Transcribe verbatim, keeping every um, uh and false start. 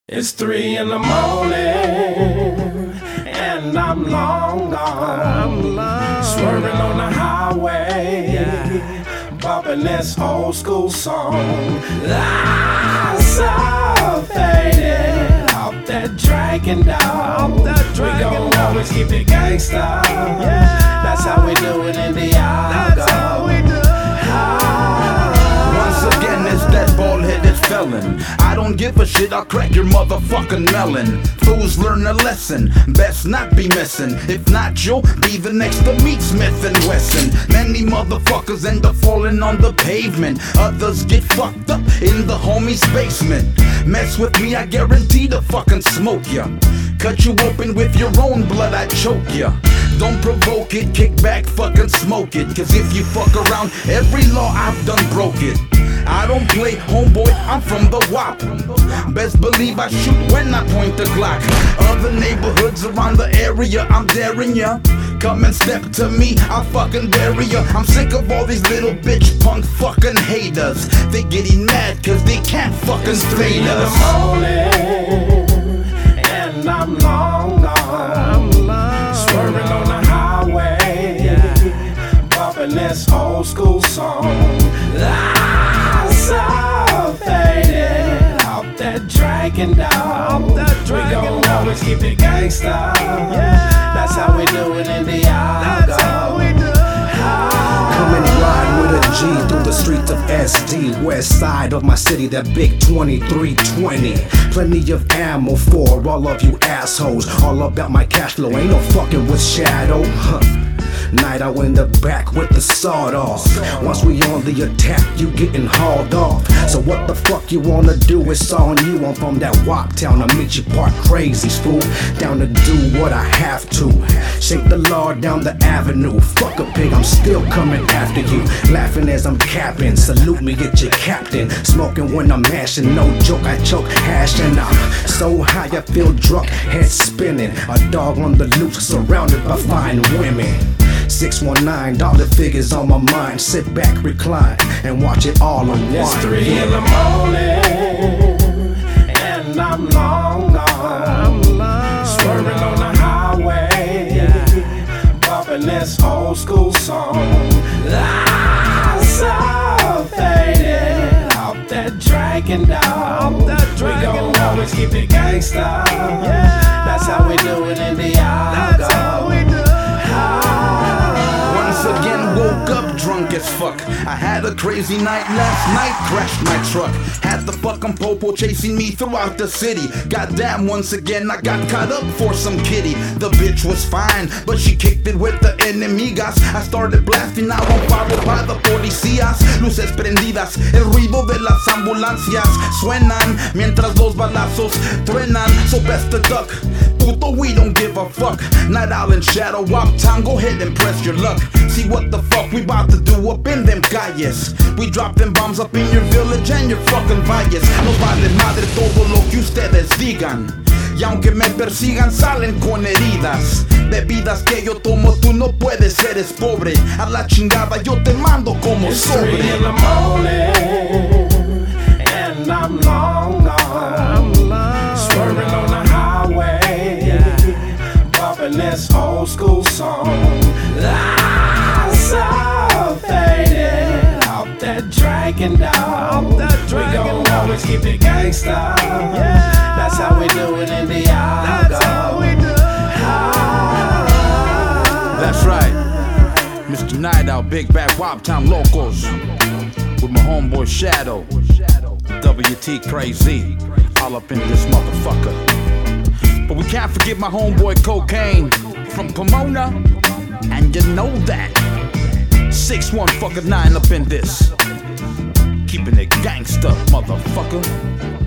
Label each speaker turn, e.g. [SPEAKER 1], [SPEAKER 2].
[SPEAKER 1] It's three in the morning, and I'm long gone. I'm long. Swerving on the highway, yeah. Bumping this old school song. I so faded off that Dragon Dog. We gon' always keep it gangsta. Yeah. That's how we do it in the That's how we do it.
[SPEAKER 2] Once again, it's that bald-headed felon. I don't give a shit, I'll crack your motherfucking melon. Fools learn a lesson, best not be missing. If not, you'll be the next to meet Smith and Wesson. Many motherfuckers end up falling on the pavement. Others get fucked up in the homie's basement. Mess with me, I guarantee to fucking smoke ya. Cut you open with your own blood, I choke ya. Don't provoke it, kick back, fucking smoke it. Cause if you fuck around, every law I've done broke it. I don't play homeboy, I'm from the W A P. Best believe I shoot when I point the Glock. Other neighborhoods around the area, I'm daring ya. Come and step to me, I'll fucking bury ya. I'm sick of all these little bitch punk fucking haters. They getting mad cause they can't fucking stay us.
[SPEAKER 1] It's three in the morning, and I'm long gone. I'm long. Swerving on the highway, yeah. Bumping this old school song. I so faded off that Dragon Dog. We gon' always keep it gangsta. Yeah. That's how we do it in the That's how we do it.
[SPEAKER 3] Coming ride with a G through the streets of S D, west side of my city, that big twenty-three twenty. Plenty of ammo for all of you assholes. All about my cash flow, ain't no fucking with Shadow. Huh. Night out in the back with the sawed off. Once we on the attack, you getting hauled off. So what the fuck you wanna do? It's on you. I'm from that W A P town. I meet you part crazy, fool. Down to do what I have to. Shake the law down the avenue. Fuck a pig, I'm still coming after you. Laughing as I'm capping. Salute me, get your captain. Smoking when I'm mashing. No joke, I choke hash and I'm so high I feel drunk. Head spinning. A dog on the loose, surrounded by fine women. six one nine, dollar figures on my mind. Sit back, recline, and watch it all unwind.
[SPEAKER 1] It's three in the morning, and I'm long gone. I'm long. Swerving on the highway, yeah. Bumping this old school song. I so faded off that Dragon Dog. We gon' always keep it gangsta. Yeah. That's how we do it in the That's how we do it.
[SPEAKER 2] Once again, woke up drunk as fuck. I had a crazy night last night, crashed my truck. Had the fucking popo chasing me throughout the city. Goddamn, once again, I got caught up for some kitty. The bitch was fine, but she kicked it with the enemigas. I started blasting, now I'm followed by the policías. Luces prendidas, el ruido de las ambulancias suenan mientras los balazos truenan. So best to duck, puto, we don't give a fuck. Night Owl and Shadow, W A P town, go ahead and press your luck. See what the fuck we bout to do up in them calles. We drop them bombs up in your village and your fucking valles. Nos vale madre todo lo que ustedes digan. Y aunque me persigan salen con heridas. Bebidas que yo tomo tú no puedes, eres pobre. A la chingada yo te mando como sobre.
[SPEAKER 1] It's three in the morning, and I'm long gone. I'm long. Swerving on the highway, yeah. Bumping this old school song. I so faded off that Dragon Dog. We gon' always keep it gangsta. Yeah. That's how we do it in the That's how we do it.
[SPEAKER 2] That's right, Mister Night Owl, Big Back W A P Town Locals. With my homeboy Shadow, W T Crazy, all up in this motherfucker. But we can't forget my homeboy Cocaine from Pomona, and you know that. six one fucking nine up in this, keeping it gangsta, motherfucker.